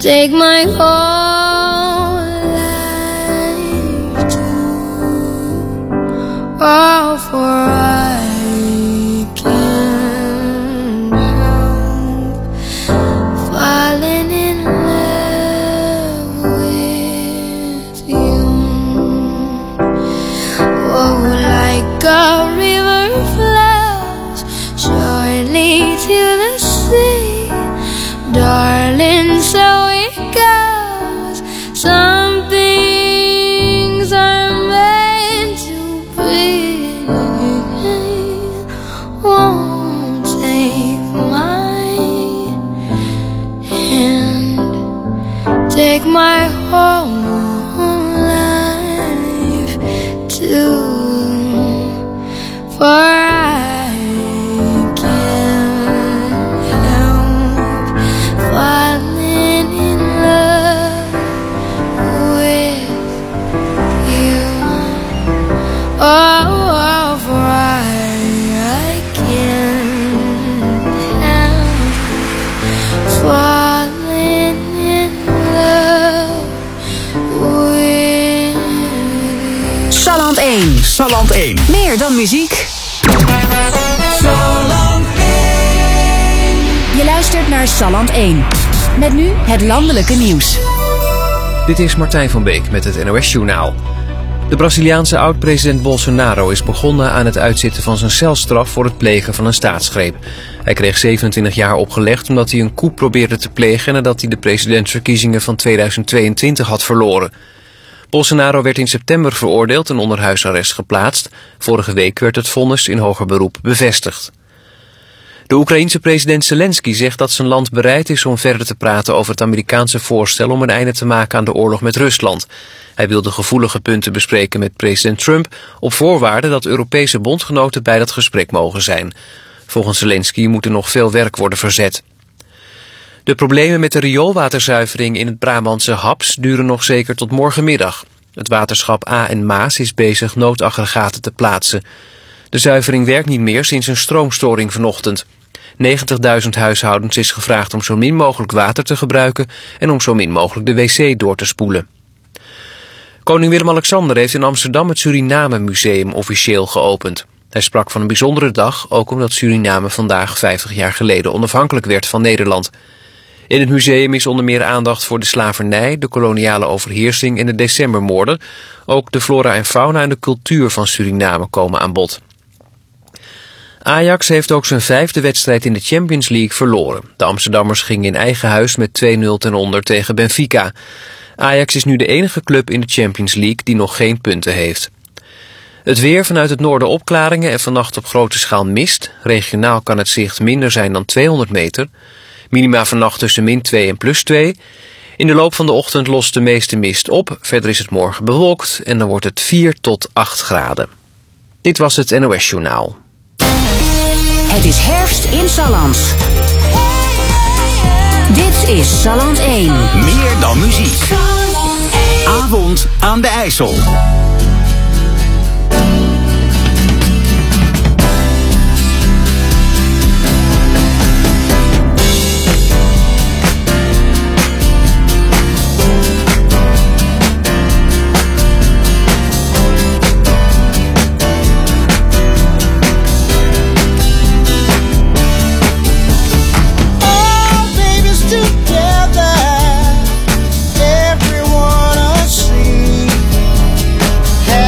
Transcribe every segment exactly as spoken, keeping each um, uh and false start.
take my whole life too. Oh, for I can't help falling in love with you. Oh, like a river flows surely to the sea, darling, so it goes. Some things are meant to be. Won't take my hand, take my whole life too. For I can't help falling in love with you. Oh, oh, for I, I can't help falling in love with you. Salland één. Salland één. Meer dan muziek. Salland één. Je luistert naar Salland één. Met nu het landelijke nieuws. Dit is Martijn van Beek met het N O S-journaal. De Braziliaanse oud-president Bolsonaro is begonnen aan het uitzitten van zijn celstraf voor het plegen van een staatsgreep. Hij kreeg zevenentwintig jaar opgelegd omdat hij een coup probeerde te plegen nadat hij de presidentsverkiezingen van tweeduizend tweeëntwintig had verloren. Bolsonaro werd in september veroordeeld en onder huisarrest geplaatst. Vorige week werd het vonnis in hoger beroep bevestigd. De Oekraïense president Zelensky zegt dat zijn land bereid is om verder te praten over het Amerikaanse voorstel om een einde te maken aan de oorlog met Rusland. Hij wil de gevoelige punten bespreken met president Trump op voorwaarde dat Europese bondgenoten bij dat gesprek mogen zijn. Volgens Zelensky moet er nog veel werk worden verzet. De problemen met de rioolwaterzuivering in het Brabantse Haps duren nog zeker tot morgenmiddag. Het waterschap A en Maas is bezig noodaggregaten te plaatsen. De zuivering werkt niet meer sinds een stroomstoring vanochtend. negentigduizend huishoudens is gevraagd om zo min mogelijk water te gebruiken en om zo min mogelijk de wc door te spoelen. Koning Willem-Alexander heeft in Amsterdam het Suriname Museum officieel geopend. Hij sprak van een bijzondere dag, ook omdat Suriname vandaag vijftig jaar geleden onafhankelijk werd van Nederland. In het museum is onder meer aandacht voor de slavernij, de koloniale overheersing en de decembermoorden. Ook de flora en fauna en de cultuur van Suriname komen aan bod. Ajax heeft ook zijn vijfde wedstrijd in de Champions League verloren. De Amsterdammers gingen in eigen huis met twee nul ten onder tegen Benfica. Ajax is nu de enige club in de Champions League die nog geen punten heeft. Het weer, vanuit het noorden opklaringen en vannacht op grote schaal mist. Regionaal kan het zicht minder zijn dan tweehonderd meter. Minima vannacht tussen min twee en plus twee. In de loop van de ochtend lost de meeste mist op. Verder is het morgen bewolkt en dan wordt het vier tot acht graden. Dit was het N O S-journaal. Het is herfst in Salland. Dit is Salland één. Meer dan muziek. Avond aan de IJssel. Everyone asleep.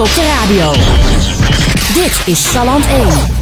op de radio. Dit is Salland één.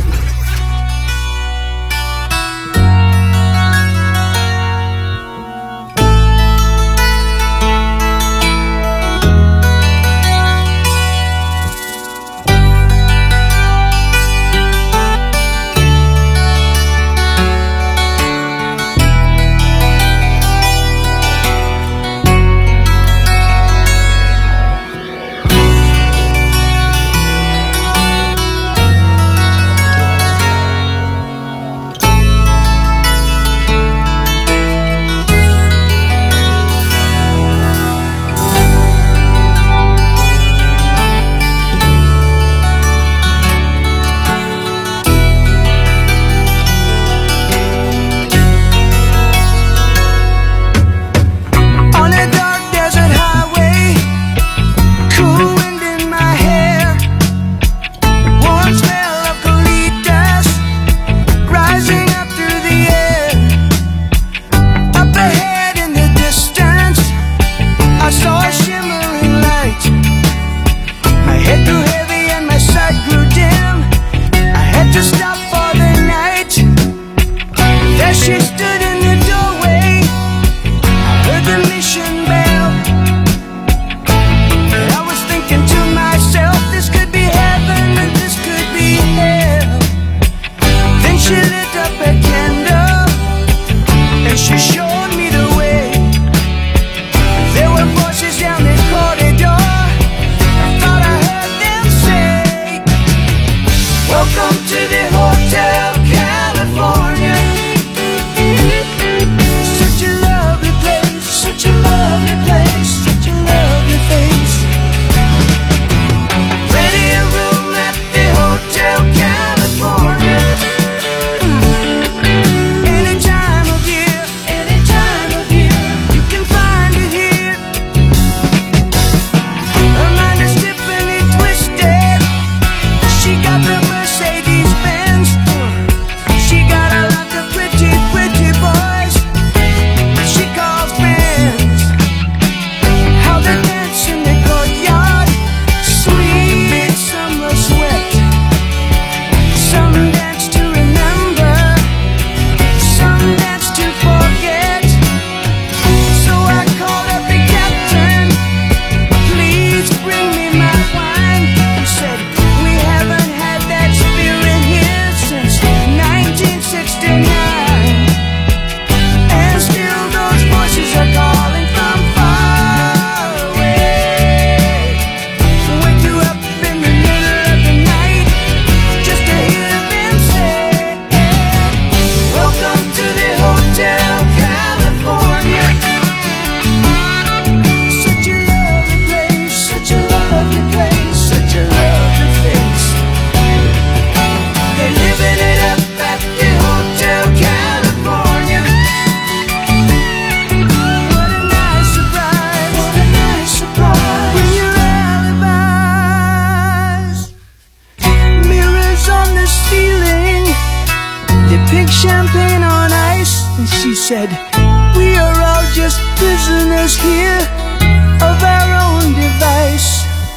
said, we are all just prisoners here of our own device.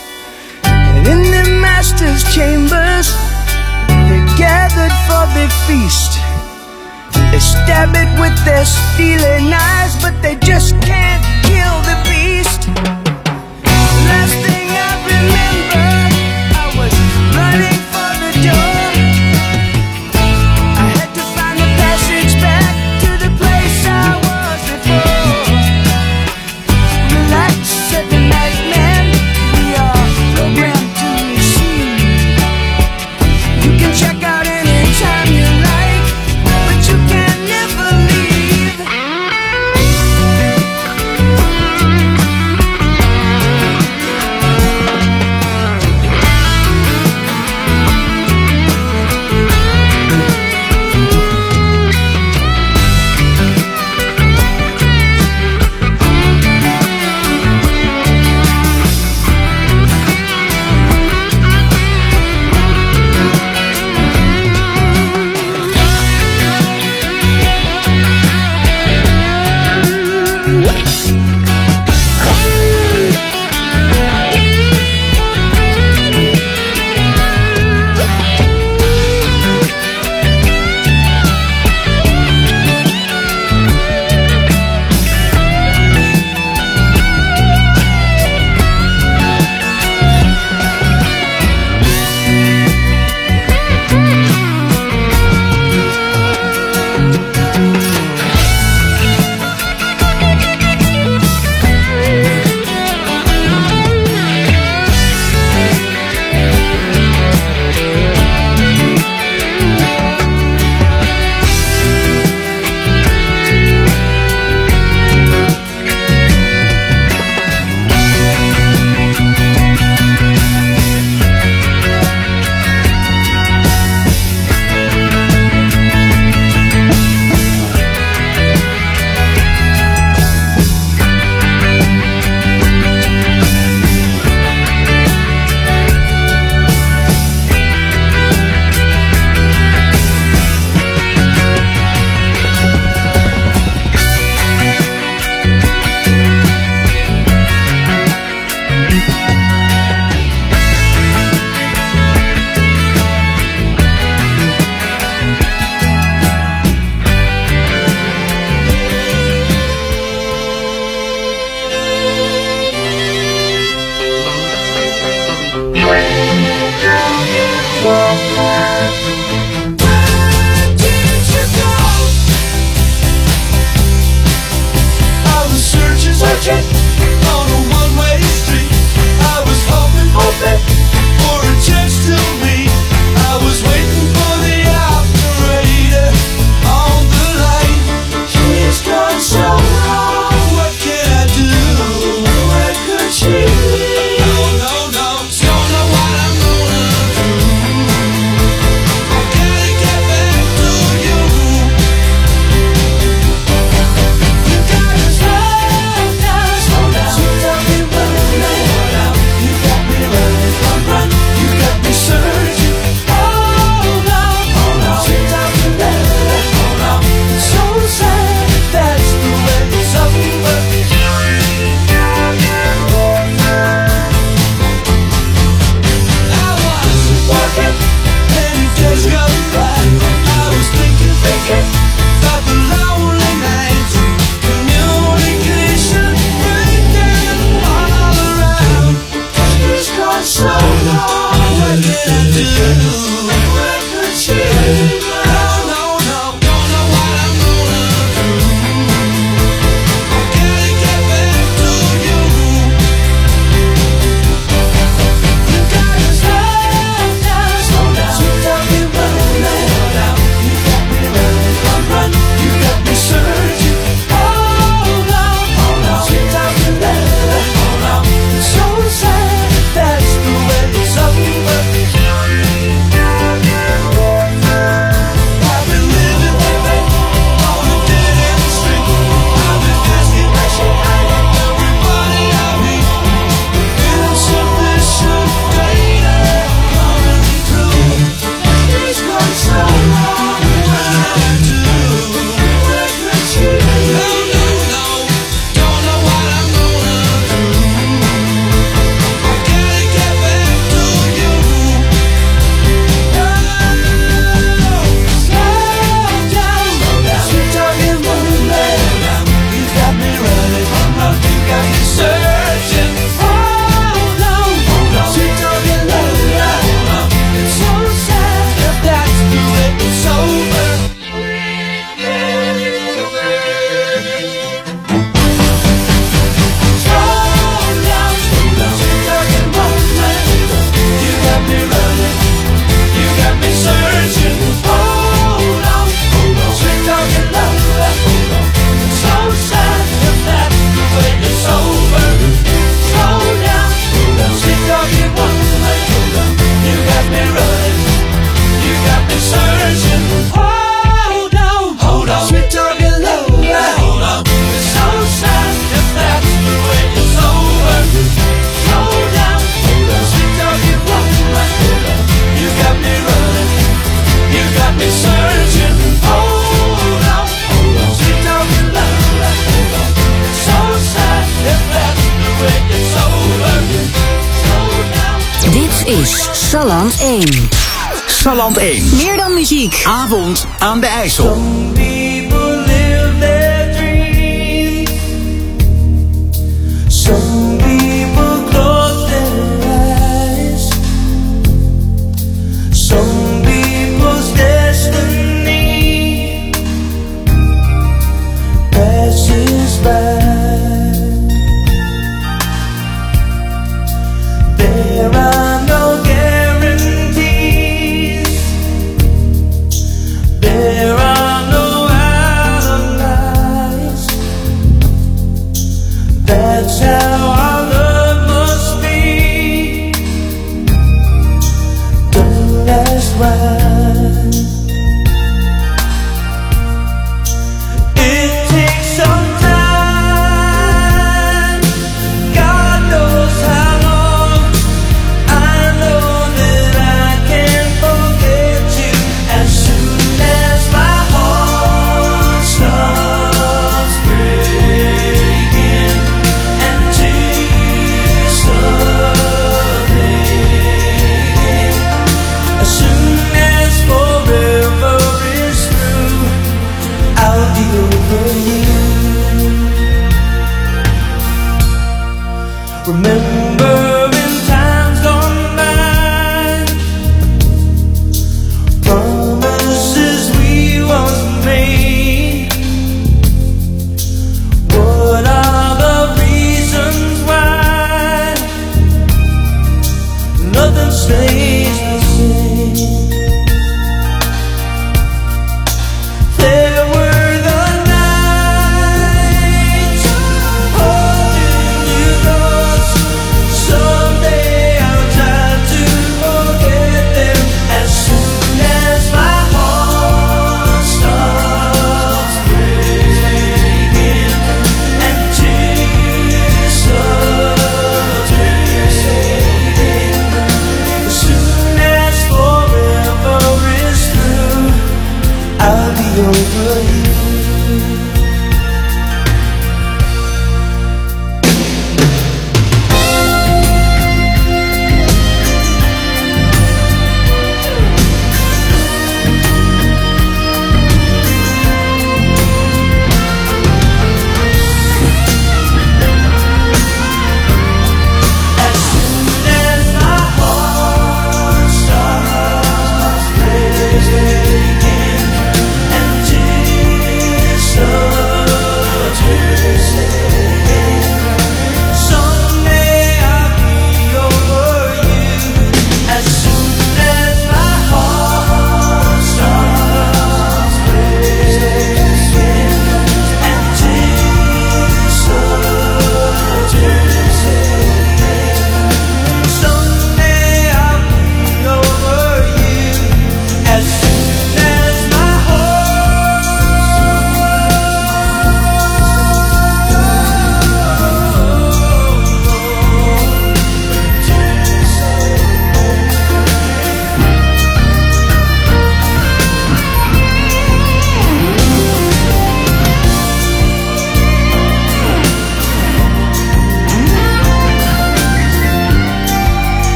And in the master's chambers, they're gathered for the feast. They stab it with their stealing knives, but they just can't kill the beast. Last thing I remember, I was running for the door. I had to find a passage back to the place I was before. Relax, said the night man, we are programmed to receive. You can check out anytime you like, but you can never leave. Forget about the lonely nights, communication breaking all around. She's gone so long, what can I do? Where could she be? Salland één. Salland één. Meer dan muziek. Avond aan de IJssel. Some people live their dreams. Some people close their eyes. Some people's destiny passes by. There are no guarantees. There are no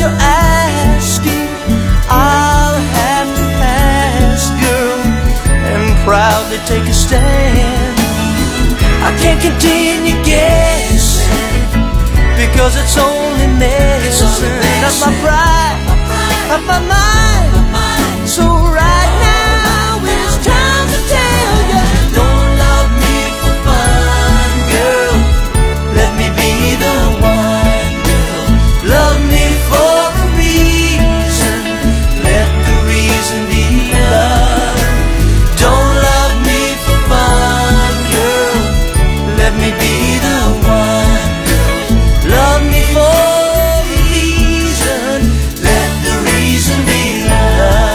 you're asking, I'll have to ask, girl, and proudly take a stand. I can't continue guessing, because it's only medicine of my pride, of my mind. So right now it's time to tell you, don't love me for fun, girl. Let me be the one, girl. Love me for a reason. Let the reason be love. Don't love me for fun, girl. Let me be the one, girl. Love me for a reason. Let the reason be love.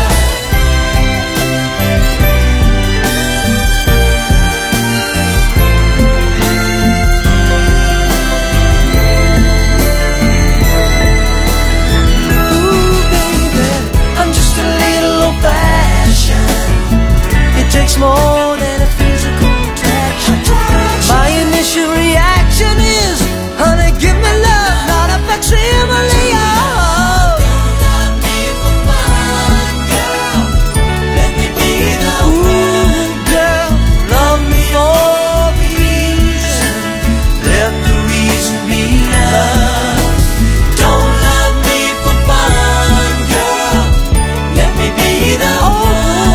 Takes more than a physical attraction. My initial reaction is, honey, give me love, not a facsimile. Oh, don't love me for fun, girl. Let me be the one, girl. Love me for a reason. Let the reason be love. Don't love me for fun, girl. Let me be the one.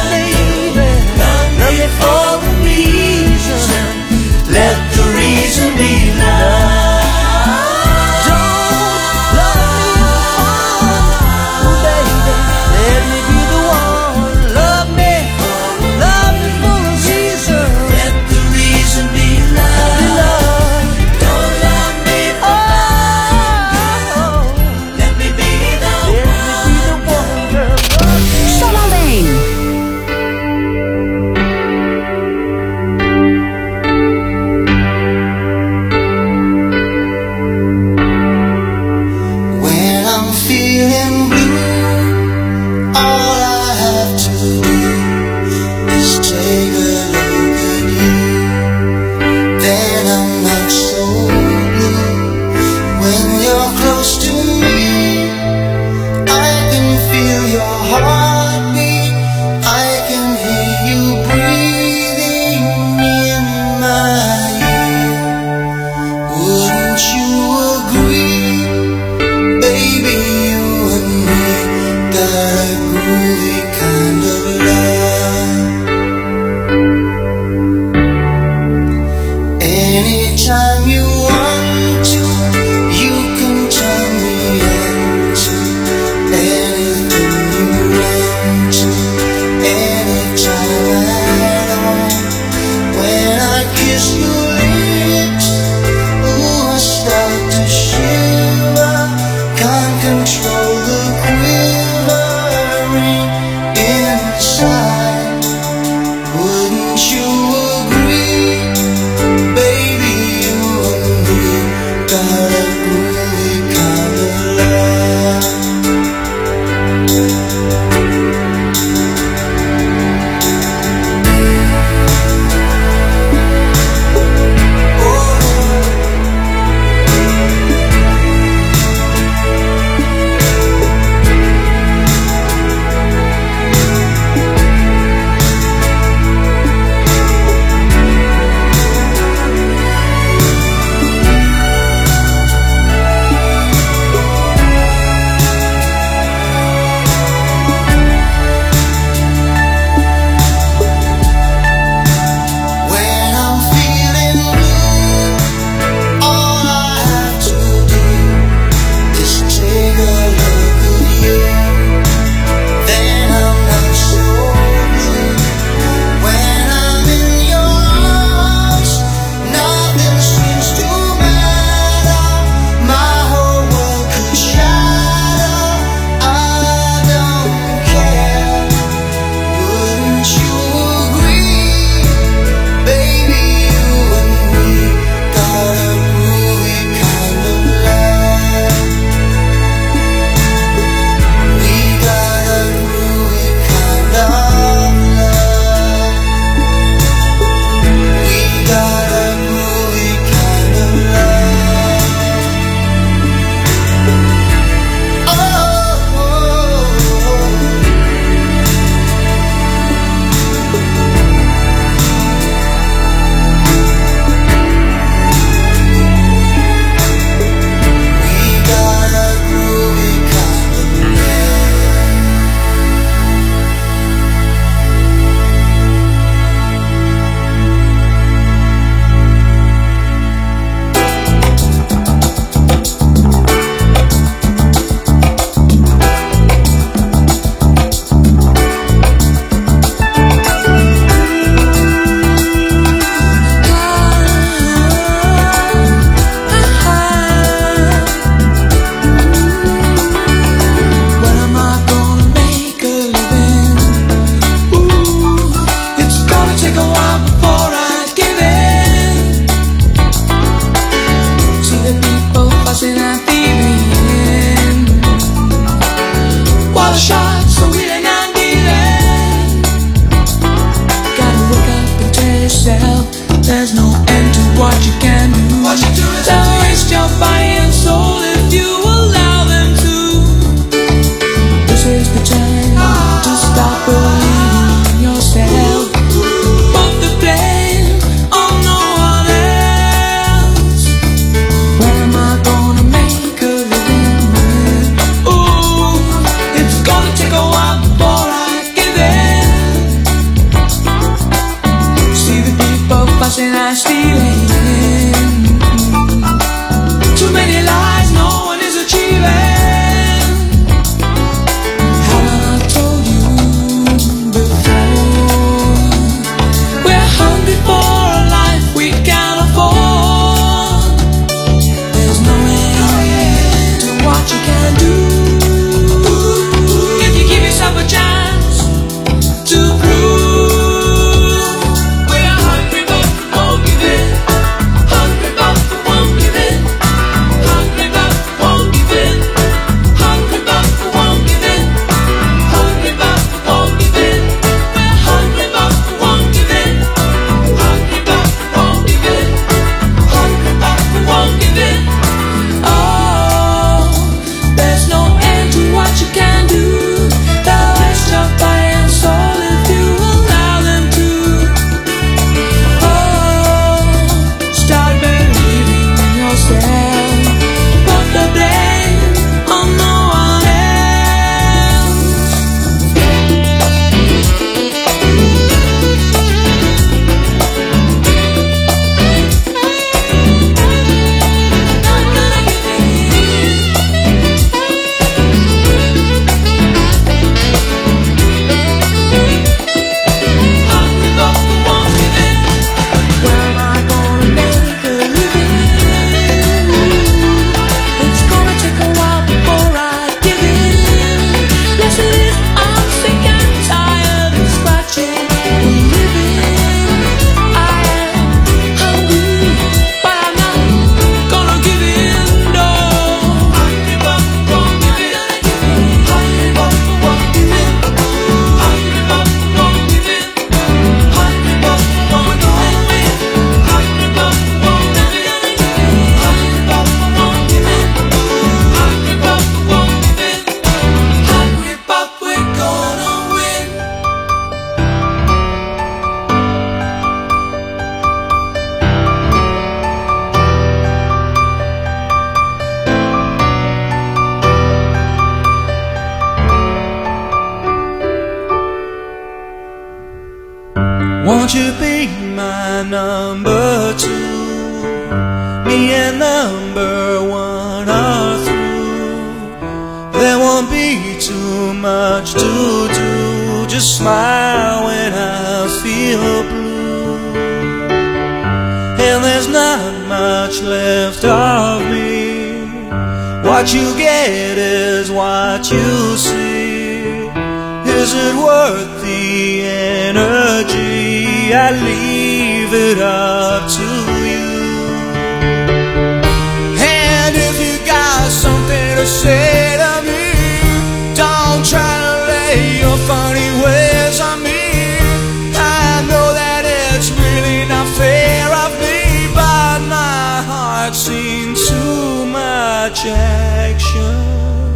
For a reason, let the reason be love. Don't love me for fun, baby. Let me be the one. Love me, love me for a reason. Let the reason be love. Don't love me for fun. Let me be the one, girl. Salland één. Anything you want. Won't you be my number two? Me and number one are through. There won't be too much to do. Just smile when I feel blue. And there's not much left of me. What you get is what you see. Is it worth the energy? I leave it up to you. And if you got something to say to me, don't try to lay your funny ways on me. I know that it's really not fair of me, but my heart's seen too much action.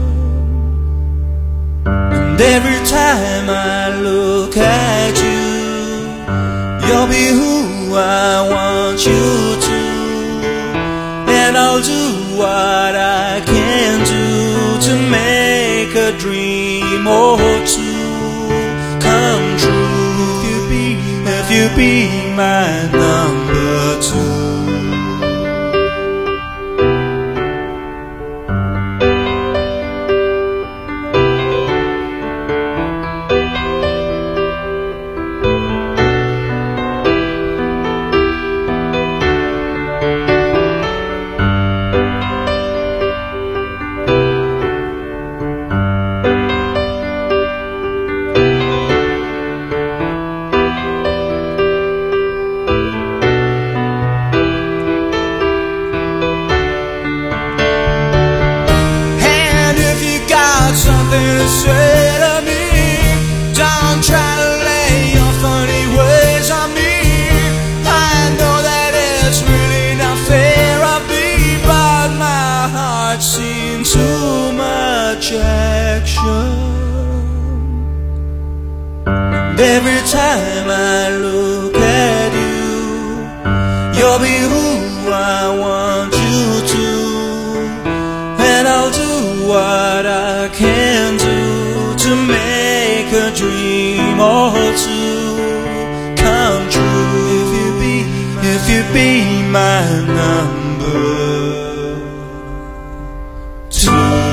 And every time I look at you, you'll be who I want you to. And I'll do what I can do to make a dream or two come true. If you be, if you be my number two. Every time I look at you, you'll be who I want you to. And I'll do what I can do to make a dream or two come true. If you be, if you be my number two.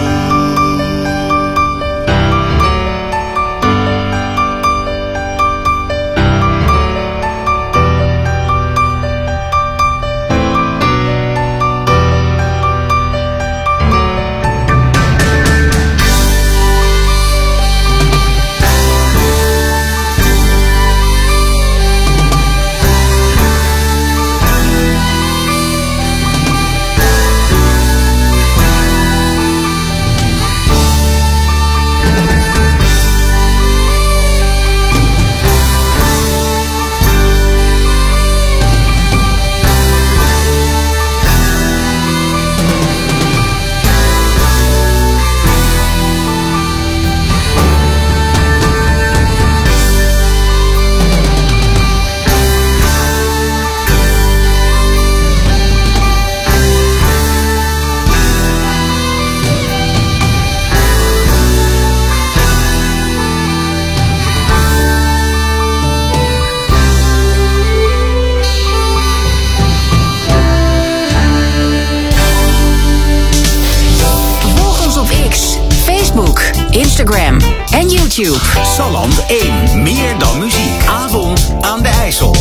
Instagram en YouTube. Salland één. Meer dan muziek. Avond aan de IJssel.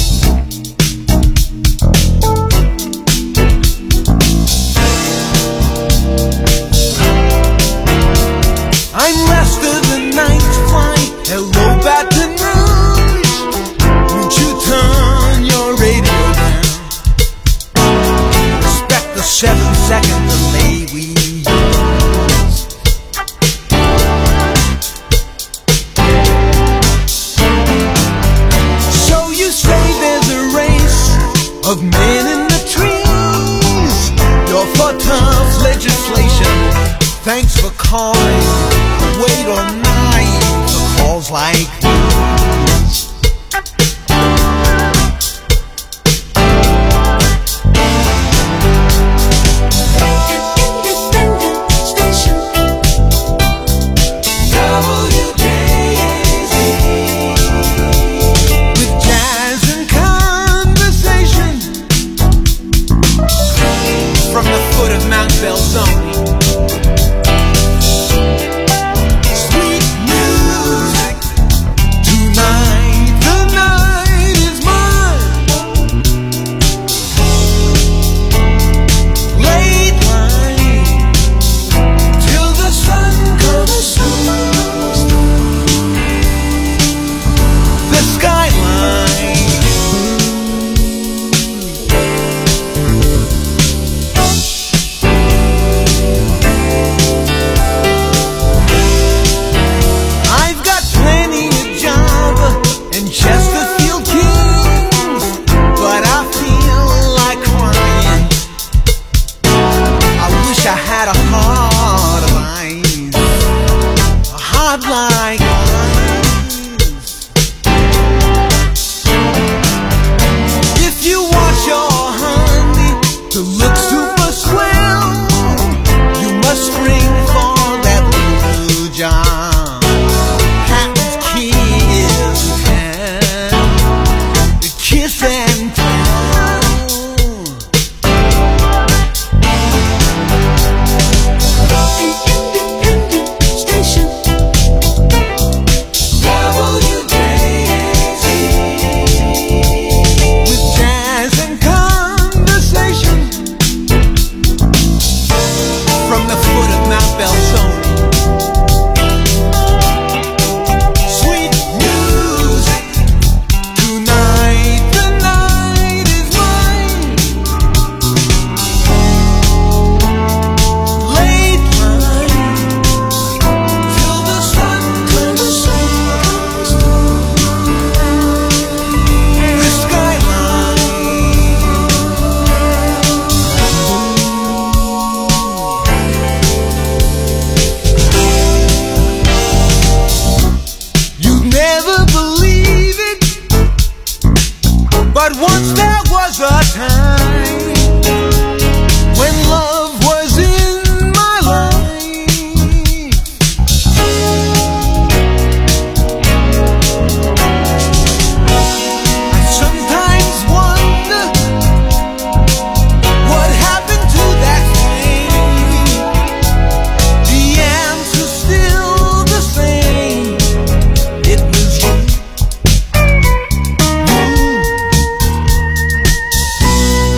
I'm rested the night flight. Hello, Baton Rouge. Won't you turn your radio down? Respect the seven second delay we use. So you say there's a race of men in the trees. You're for tough legislation. Thanks for calling. Wait all night for calls like these. W J A Z with jazz a time when love was in my life. I sometimes wonder what happened to that flame. The answer's still the same. It was you.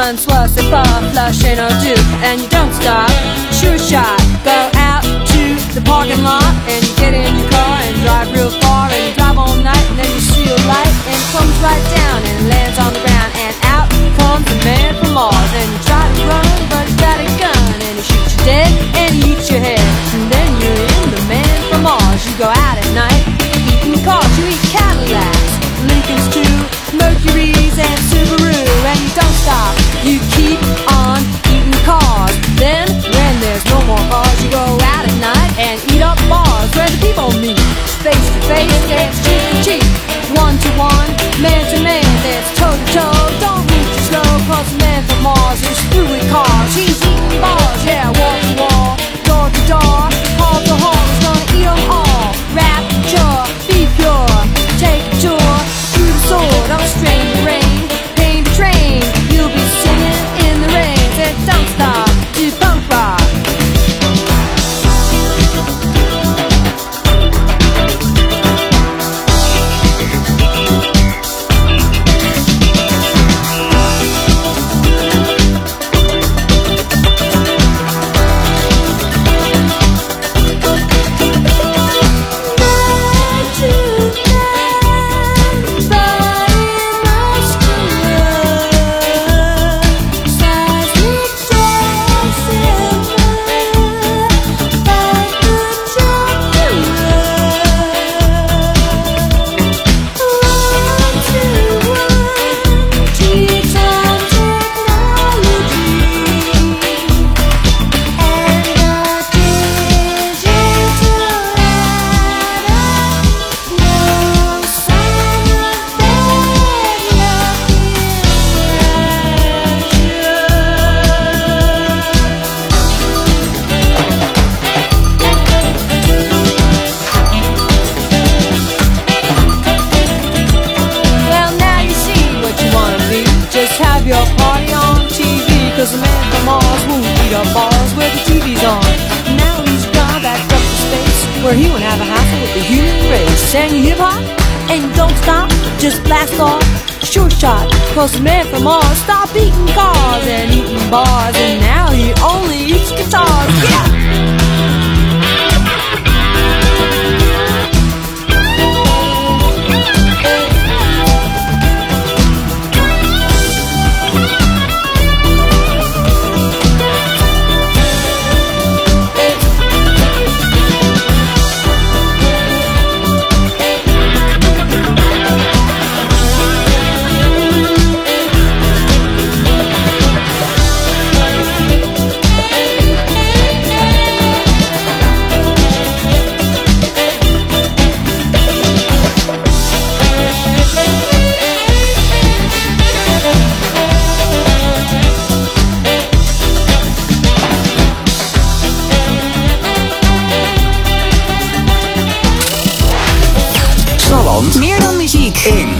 one, swastika, flush and a do. And you don't stop, sure shot. Go out to the parking lot and you get in your car and drive real far. And you drive all night and then you see a light and it comes right down and lands on the ground. And out comes the man from Mars. And you try to run but he's got a gun and he shoots you dead and he eats your head. And then you're in the man from Mars. You go out at night eating cars, you eat Cadillacs, Lincolns too, Mercuries and Subaru. And you don't stop, you keep on eating cars. Then when there's no more cars, you go out at night and eat up bars where the people meet. Face to face, dance cheek to cheek, one to one, man to man, dance toe to toe. Don't move too slow, cause the man from Mars is through with cars. He's eating bars, yeah, wall to wall, door to door, hall to hall. He's gonna eat them all. Rapture, be pure, take a tour through the sword of a strange rain. Pain to train, you'll be singing in the rain. Said don't stop, do punk rock. Cause the man from Mars won't eat up bars where the T V's on. Now he's gone back up to space where he won't have a hassle with the human race. Sang you hip hop and you don't stop, just blast off, sure shot. Cause the man from Mars stopped eating cars and eating bars, and now he only eats guitars. Yeah! Meer dan muziek. één.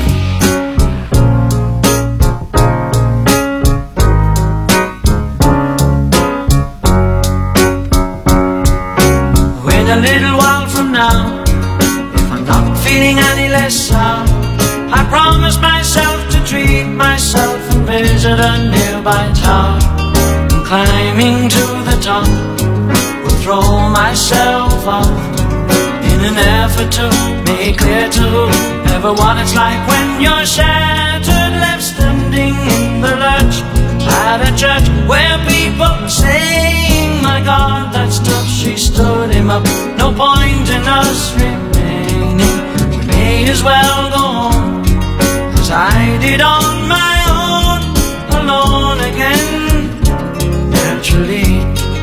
Wait a little while from now, if I'm not feeling any less sound, I promise myself to treat myself and visit a nearby town. And climbing to the top, will throw myself out in an effort to make clear to whoever what it's like when you're shattered, left standing in the lurch at a church where people saying, my God, that stuff, she stood him up. No point in us remaining, we may as well go home, cause I did on my own, alone again, naturally.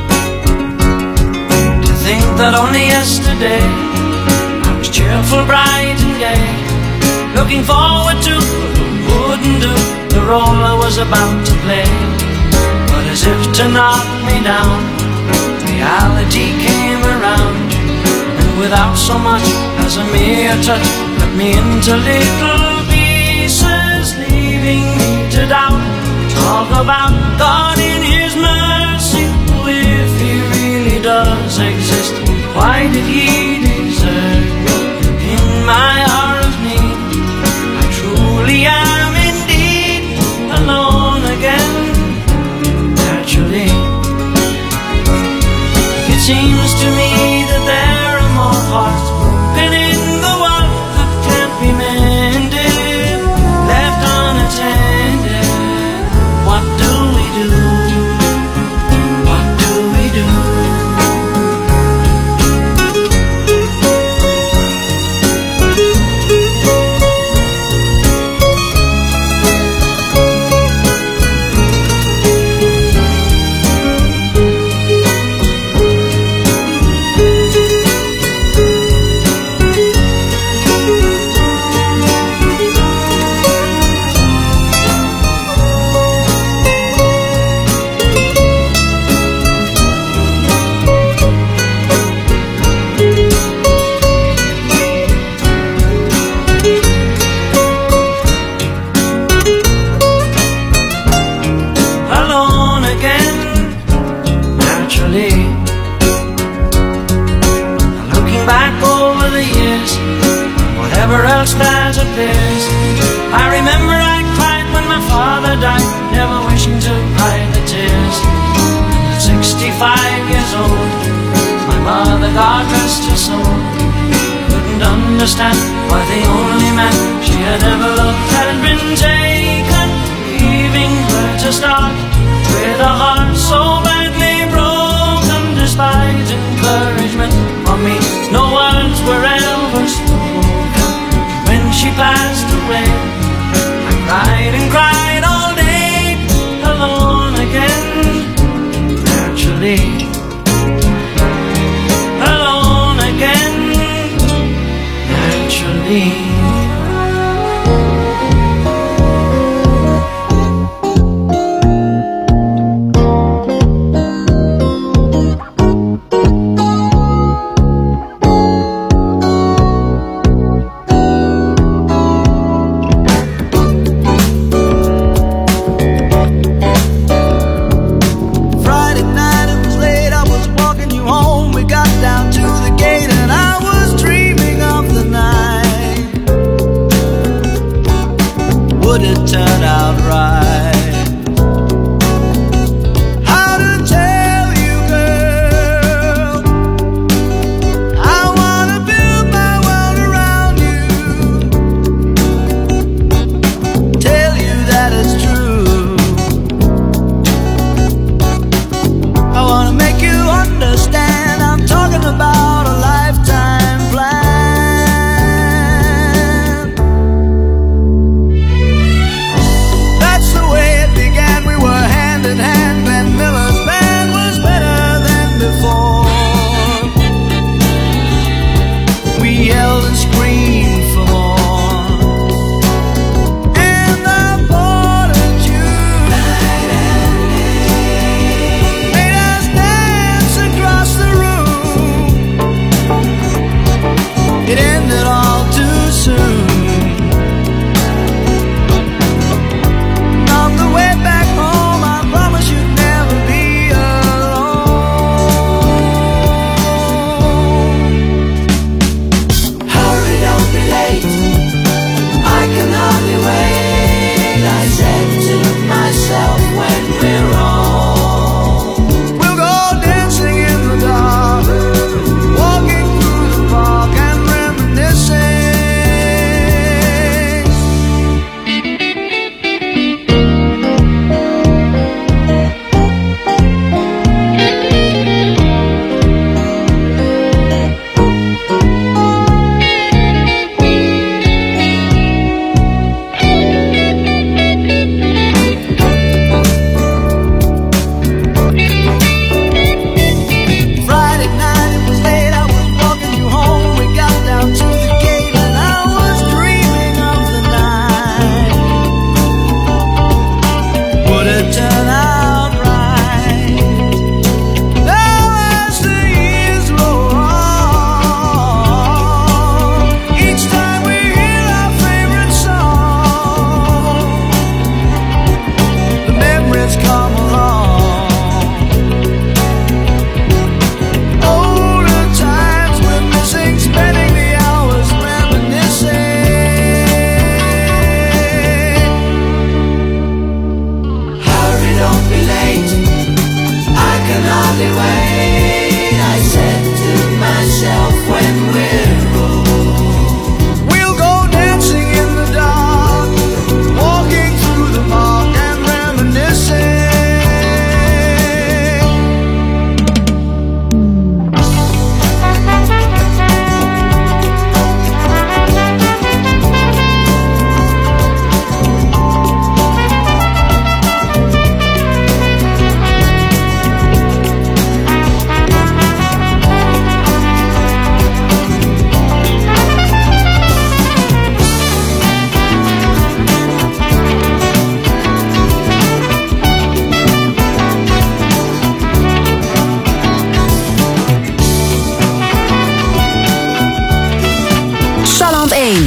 To think that only yesterday cheerful, bright and gay, looking forward to what wouldn't do the role I was about to play. But as if to knock me down, reality came around, and without so much as a mere touch, cut me into little pieces, leaving me to doubt. Talk about God in His mercy, if He really does exist, why did He deserve my hour of need? I truly am indeed alone again, seems to me that there are more hearts broken in the world that can't be mended, left unattended. What do we do? What do we do? That appears. I remember I cried when my father died, never wishing to hide the tears. At sixty-five years old, my mother, God rest her soul, couldn't understand why the only man she had ever loved had been taken, leaving her to start with a heart so badly broken. Despite encouragement from me, no words were ever spoken. When she passed away, I cried and cried all day, alone again, naturally. Alone again, naturally.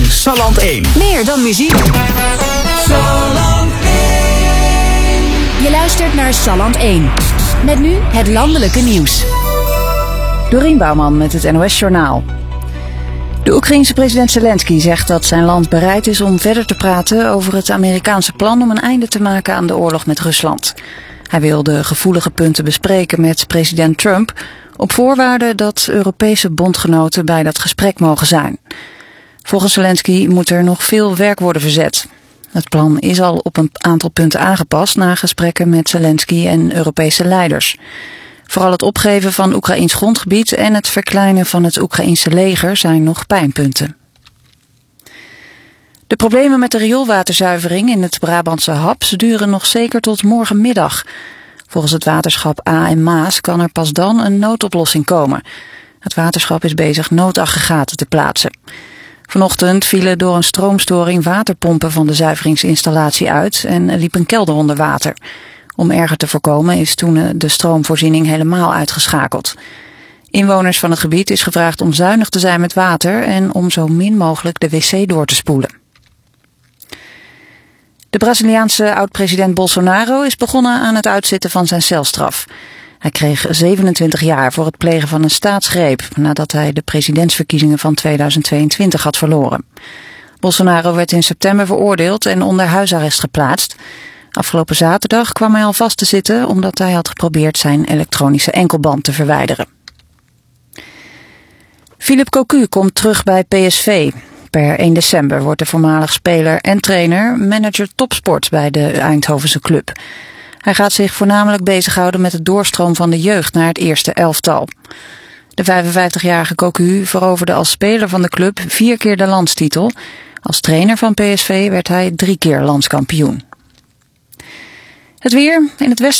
Salland één. Meer dan muziek. Salland één. Je luistert naar Salland één. Met nu het landelijke nieuws. Dorien Bouwman met het N O S-journaal. De Oekraïense president Zelensky zegt dat zijn land bereid is om verder te praten over het Amerikaanse plan om een einde te maken aan de oorlog met Rusland. Hij wil de gevoelige punten bespreken met president Trump op voorwaarde dat Europese bondgenoten bij dat gesprek mogen zijn. Volgens Zelensky moet er nog veel werk worden verzet. Het plan is al op een aantal punten aangepast na gesprekken met Zelensky en Europese leiders. Vooral het opgeven van Oekraïns grondgebied en het verkleinen van het Oekraïense leger zijn nog pijnpunten. De problemen met de rioolwaterzuivering in het Brabantse Haps duren nog zeker tot morgenmiddag. Volgens het waterschap A en Maas kan er pas dan een noodoplossing komen. Het waterschap is bezig noodaggregaten te plaatsen. Vanochtend vielen door een stroomstoring waterpompen van de zuiveringsinstallatie uit en liep een kelder onder water. Om erger te voorkomen is toen de stroomvoorziening helemaal uitgeschakeld. Inwoners van het gebied is gevraagd om zuinig te zijn met water en om zo min mogelijk de wc door te spoelen. De Braziliaanse oud-president Bolsonaro is begonnen aan het uitzitten van zijn celstraf. Hij kreeg zevenentwintig jaar voor het plegen van een staatsgreep nadat hij de presidentsverkiezingen van tweeduizend tweeëntwintig had verloren. Bolsonaro werd in september veroordeeld en onder huisarrest geplaatst. Afgelopen zaterdag kwam hij al vast te zitten omdat hij had geprobeerd zijn elektronische enkelband te verwijderen. Philippe Cocu komt terug bij P S V. Per één december wordt de voormalig speler en trainer manager topsport bij de Eindhovense club. Hij gaat zich voornamelijk bezighouden met het doorstroom van de jeugd naar het eerste elftal. De vijfenvijftigjarige Cocu veroverde als speler van de club vier keer de landstitel. Als trainer van P S V werd hij drie keer landskampioen. Het weer in het westen.